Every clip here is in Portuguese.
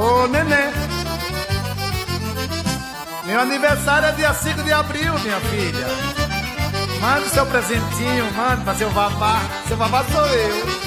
Ô, neném, meu aniversário é dia 5 de abril, minha filha. Manda o seu presentinho, manda pra seu babá. Seu babá sou eu.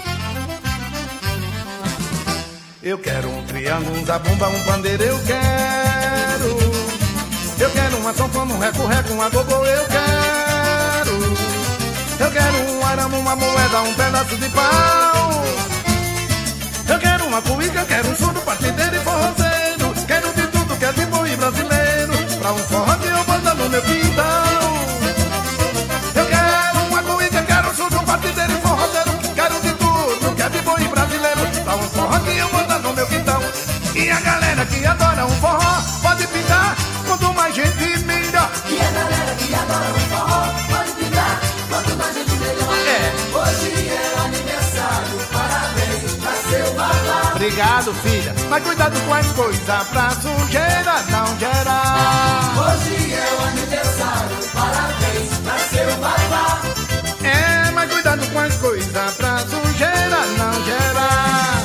Eu quero um triângulo, um zabumba, um pandeiro, eu quero. Eu quero uma sanfona, um reco-reco, uma gogô, eu quero. Eu quero um arame, uma moeda, um pedaço de pau. Eu quero uma cuíca, quero um surdo, partideiro e forrozeiro. Quero de tudo que é de bom e brasileiro, pra um forró que eu boto no meu quintal. Eu quero uma cuíca, quero um surdo, partideiro e forrozeiro. Quero de tudo que é de bom e brasileiro, pra um forró que eu boto no meu quintal. E a galera que adora um forró pode pintar, quanto mais gente melhor. E a galera que adora um forró pode pintar, quanto mais gente melhor. Hoje é o aniversário, parabéns pra seu babá. Obrigado, filha, mas cuidado com as coisas pra sujeira não gerar. Hoje é o aniversário, parabéns pra seu babá. É, mas cuidado com as coisas pra sujeira não gerar.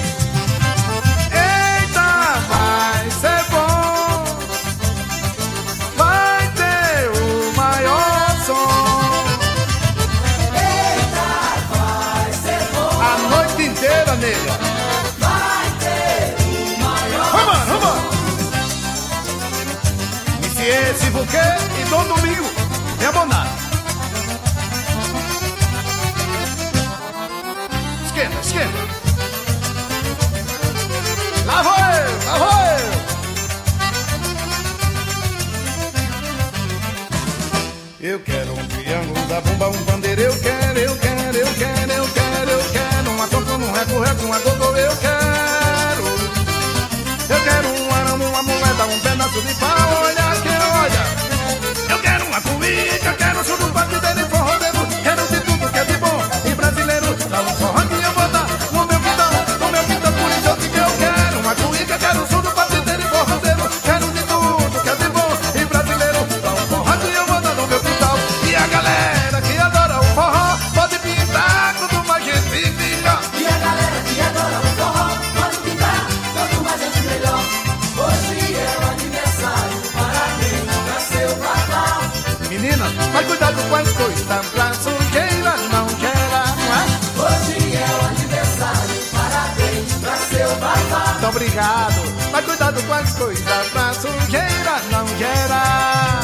Eita, vai ser bom, vai ter o maior som. Eita, vai ser bom, A noite inteira, nega. vai ter o maior. Vamos, vamos. Monsieur Sivuquê e Dom Domingo, é abonado. Esquenta, esquenta. Lá vou eu, lá vou eu. Eu quero um triângulo, um zabumba, um pandeiro. Eu quero, eu quero, eu quero, eu quero, eu quero uma sanfona, um reco-reco, uma gogô. Eu quero. Eu quero um arame, uma moeda, um pedaço de pau. Olha que olha. Eu quero uma cuíca, eu quero um surdo, partideiro e forrozeiro. Quero de tudo que é de bom e brasileiro, dá um forró que eu vou dar no meu quintal, no meu quintal. Por isso eu digo que eu quero uma cuíca, quero um surdo, partideiro e forrozeiro. Quero de tudo que é de bom e brasileiro, dá um forró que eu vou dar no meu quintal. E a galera que adora o forró pode pintar, quanto mais gente fica. E a galera que adora o forró pode pintar, quanto mais gente melhor. Hoje é o aniversário, parabéns pra seu babá. Menina, mas cuidado com as coisas pra sujeira não gerar, não é? Hoje é o aniversário, parabéns pra seu babá. Muito obrigado, mas cuidado com as coisas pra sujeira não gerar.